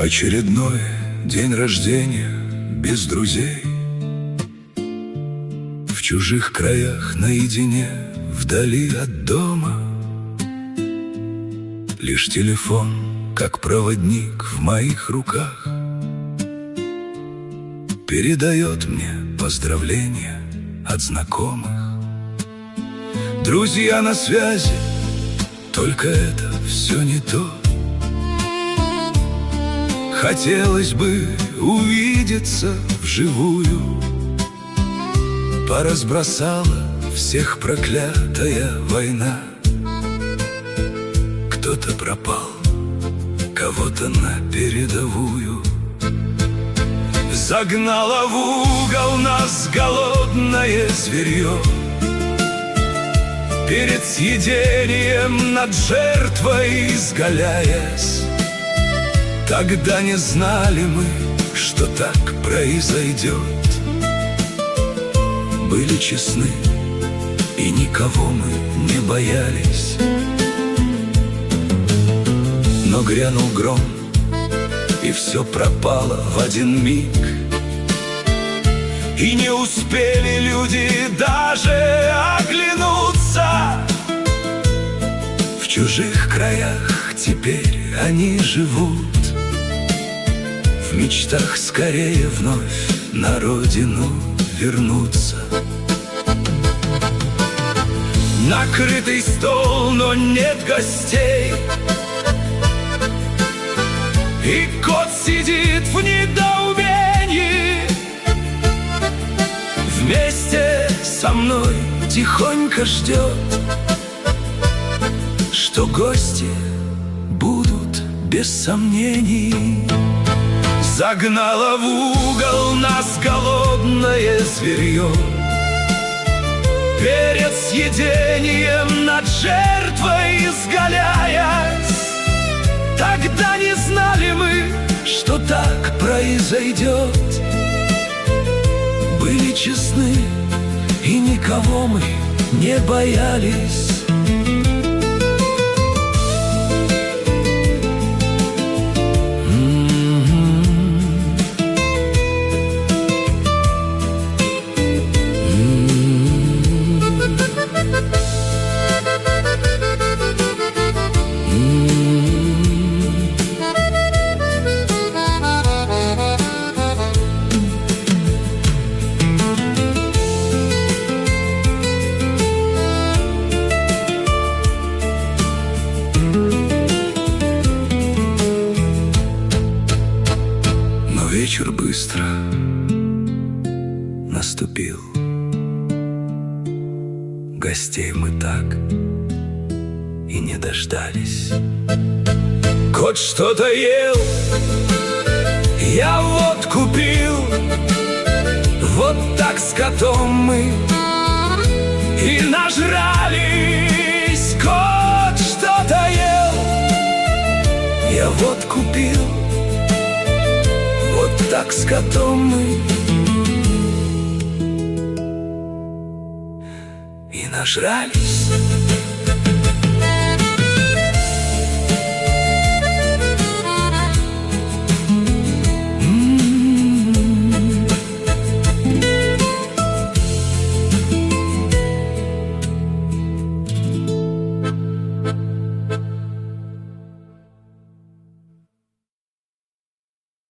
Очередной день рождения без друзей, в чужих краях наедине, вдали от дома. Лишь телефон, как проводник в моих руках, передает мне поздравления от знакомых. Друзья на связи, только это все не то. Хотелось бы увидеться вживую. Поразбросала всех проклятая война. Кто-то пропал, кого-то на передовую. Загнало в угол нас голодное зверье. Перед съедением над жертвой изгаляясь. Тогда не знали мы, что так произойдет. Были честны, и никого мы не боялись. Но грянул гром, и все пропало в один миг. И не успели люди даже оглянуться. В чужих краях теперь они живут. В мечтах скорее вновь на родину вернуться. Накрытый стол, но нет гостей. И кот сидит в недоумении. Вместе со мной тихонько ждет, что гости будут без сомнений. Загнало в угол нас голодное зверье. Перед съедением над жертвой изгаляясь. Тогда не знали мы, что так произойдет. Были честны, и никого мы не боялись. Вечер быстро наступил. Гостей мы так и не дождались. Кот что-то ел, я водку пил. Вот так с котом мы и нажрались. Кот что-то ел, я водку пил. Вот так с котом мы и нажрались.